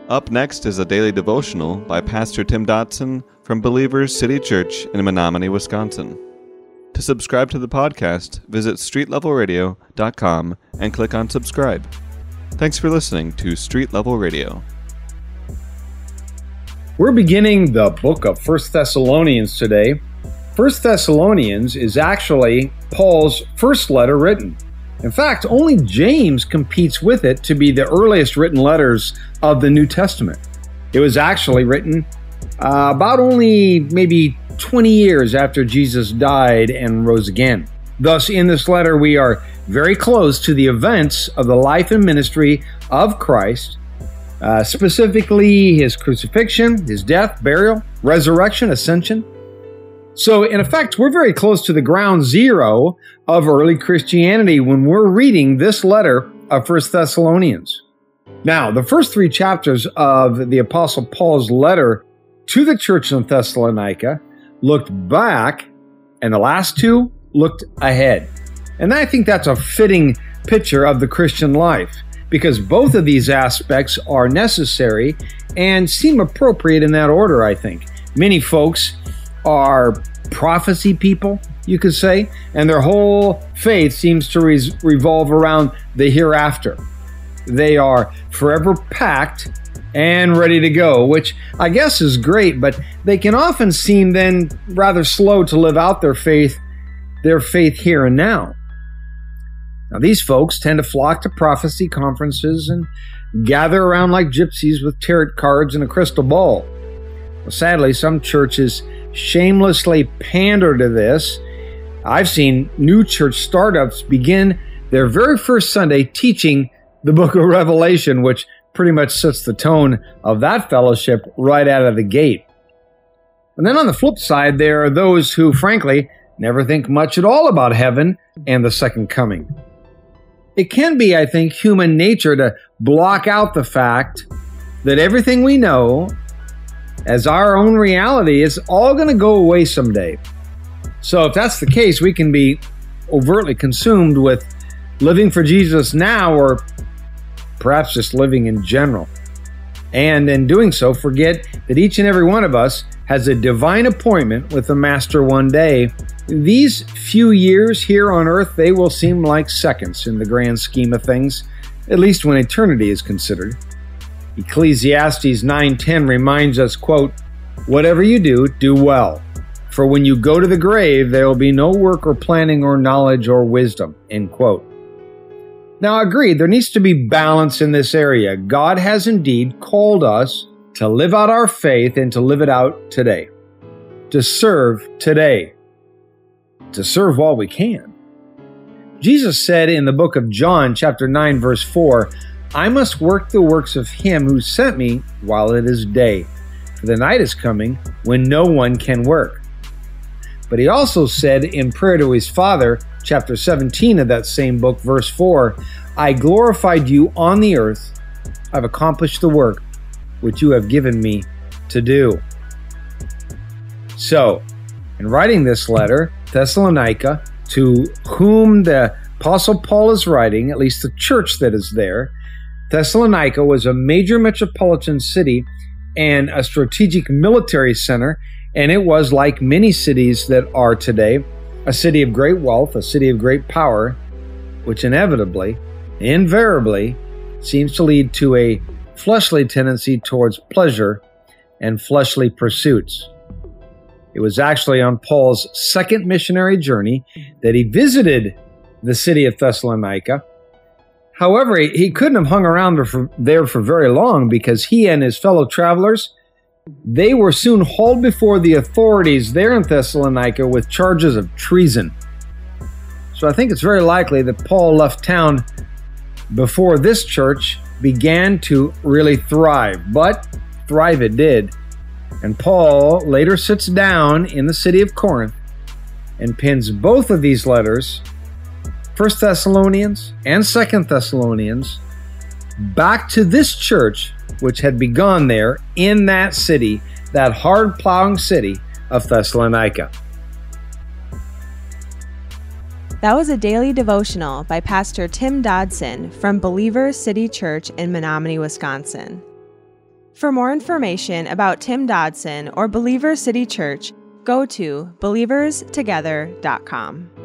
Up next is a daily devotional by Pastor Tim Dodson from Believers City Church in Menominee, Wisconsin. To subscribe to the podcast, visit streetlevelradio.com and click on subscribe. Thanks for listening to Street Level Radio. We're beginning the book of 1 Thessalonians today. 1 Thessalonians is actually Paul's first letter written. In fact, only James competes with it to be the earliest written letters of the New Testament. It was actually written about only maybe 20 years after Jesus died and rose again. Thus, in this letter, we are very close to the events of the life and ministry of Christ, specifically his crucifixion, his death, burial, resurrection, ascension. So, in effect, we're very close to the ground zero of early Christianity when we're reading this letter of 1 Thessalonians. Now, the first three chapters of the Apostle Paul's letter to the church in Thessalonica looked back, and the last two looked ahead. And I think that's a fitting picture of the Christian life, because both of these aspects are necessary and seem appropriate in that order, I think. Many folks are prophecy people, you could say, and their whole faith seems to revolve around the hereafter. They are forever packed and ready to go, which I guess is great, but they can often seem then rather slow to live out their faith here and now. Now, these folks tend to flock to prophecy conferences and gather around like gypsies with tarot cards and a crystal ball. Well, sadly, some churches shamelessly pander to this. I've seen new church startups begin their very first Sunday teaching the book of Revelation, which pretty much sets the tone of that fellowship right out of the gate. And then on the flip side, there are those who, frankly, never think much at all about heaven and the second coming. It can be, I think, human nature to block out the fact that everything we know as our own reality is all going to go away someday. So if that's the case, we can be overtly consumed with living for Jesus now, or perhaps just living in general. And in doing so, forget that each and every one of us has a divine appointment with the Master one day. These few years here on earth, they will seem like seconds in the grand scheme of things, at least when eternity is considered. Ecclesiastes 9:10 reminds us, quote, "Whatever you do, do well. For when you go to the grave, there will be no work or planning or knowledge or wisdom," end quote. Now, agreed, there needs to be balance in this area. God has indeed called us to live out our faith and to live it out today. To serve today. To serve while we can. Jesus said in the book of John, chapter 9, verse 4, "I must work the works of him who sent me while it is day, for the night is coming when no one can work." But he also said in prayer to his Father, chapter 17 of that same book, verse 4, "I glorified you on the earth. I've accomplished the work which you have given me to do." So, in writing this letter, Thessalonica, to whom the Apostle Paul is writing, at least the church that is there, Thessalonica was a major metropolitan city and a strategic military center, and it was, like many cities that are today, a city of great wealth, a city of great power, which inevitably, invariably, seems to lead to a fleshly tendency towards pleasure and fleshly pursuits. It was actually on Paul's second missionary journey that he visited the city of Thessalonica. However, he couldn't have hung around there for very long, because he and his fellow travelers, they were soon hauled before the authorities there in Thessalonica with charges of treason. So I think it's very likely that Paul left town before this church began to really thrive. But thrive it did. And Paul later sits down in the city of Corinth and pins both of these letters, 1 Thessalonians and 2 Thessalonians, back to this church which had begun there in that city, that hard-plowing city of Thessalonica. That was a daily devotional by Pastor Tim Dodson from Believers City Church in Menominee, Wisconsin. For more information about Tim Dodson or Believers City Church, go to believerstogether.com.